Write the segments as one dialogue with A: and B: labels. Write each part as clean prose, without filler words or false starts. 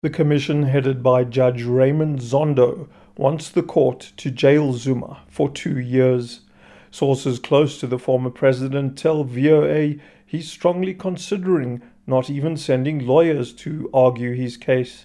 A: The commission, headed by Judge Raymond Zondo, wants the court to jail Zuma for 2 years. Sources close to the former president tell VOA he's strongly considering not even sending lawyers to argue his case.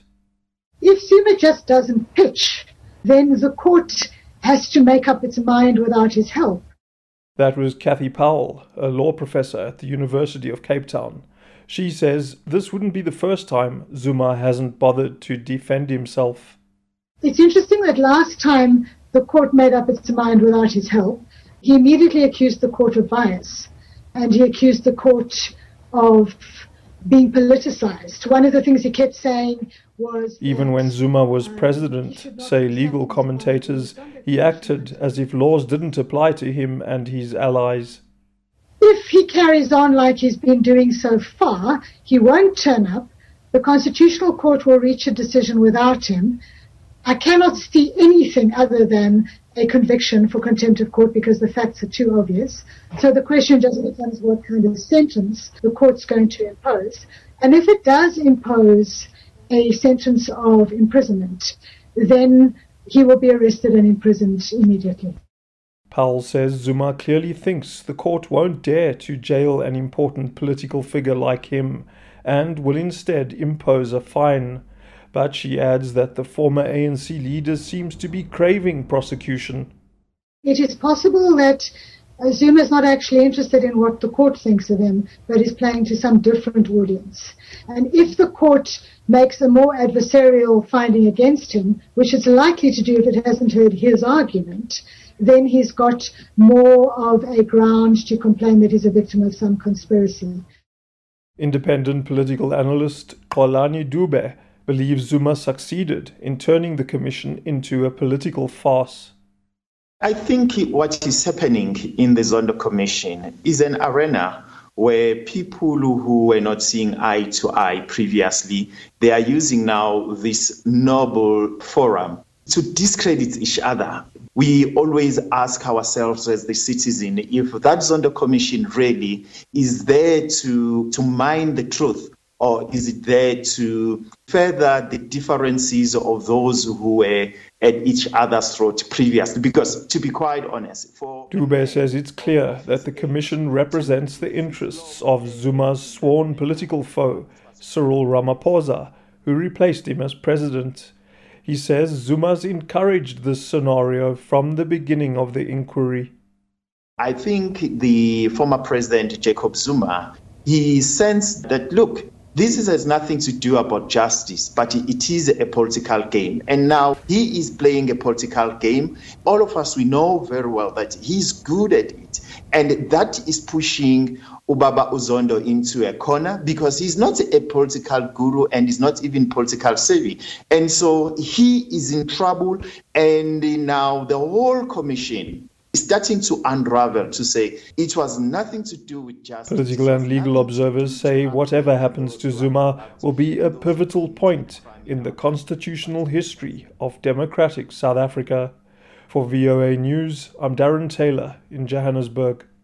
B: If Zuma just doesn't pitch, then the court has to make up its mind without his help.
A: That was Kathy Powell, a law professor at the University of Cape Town. She says this wouldn't be the first time Zuma hasn't bothered to defend himself.
B: It's interesting that last time the court made up its mind without his help, he immediately accused the court of bias, and he accused the court of being politicized. One of the things he kept saying was...
A: Even when Zuma was president, say legal commentators, he acted as if laws didn't apply to him and his allies.
B: If he carries on like he's been doing so far, he won't turn up. The Constitutional Court will reach a decision without him. I cannot see anything other than a conviction for contempt of court because the facts are too obvious. So the question just becomes what kind of sentence the court's going to impose. And if it does impose a sentence of imprisonment, then he will be arrested and imprisoned immediately.
A: Powell says Zuma clearly thinks the court won't dare to jail an important political figure like him and will instead impose a fine. But she adds that the former ANC leader seems to be craving prosecution.
B: It is possible that Zuma is not actually interested in what the court thinks of him, but is playing to some different audience. And if the court makes a more adversarial finding against him, which it's likely to do if it hasn't heard his argument, then he's got more of a ground to complain that he's a victim of some conspiracy.
A: Independent political analyst Xolani Dube believes Zuma succeeded in turning the commission into a political farce.
C: I think what is happening in the Zondo Commission is an arena where people who were not seeing eye to eye previously, they are using now this noble forum to discredit each other. We always ask ourselves as the citizen if that Zondo Commission really is there to mine the truth, or is it there to further the differences of those who were at each other's throat previously? Because, to be quite honest...
A: Dube says it's clear that the commission represents the interests of Zuma's sworn political foe, Cyril Ramaphosa, who replaced him as president. He says Zuma's encouraged this scenario from the beginning of the inquiry.
C: I think the former president, Jacob Zuma, he sensed that, look, this has nothing to do about justice, but it is a political game. And now he is playing a political game. All of us, we know very well that he's good at it. And that is pushing Ubaba Zondo into a corner because he's not a political guru and he's not even political savvy. And so he is in trouble. And now the whole commission is starting to unravel, to say it was nothing to do with justice.
A: Political and legal observers say whatever happens to Zuma will be a pivotal point in the constitutional history of democratic South Africa. For VOA News, I'm Darren Taylor in Johannesburg.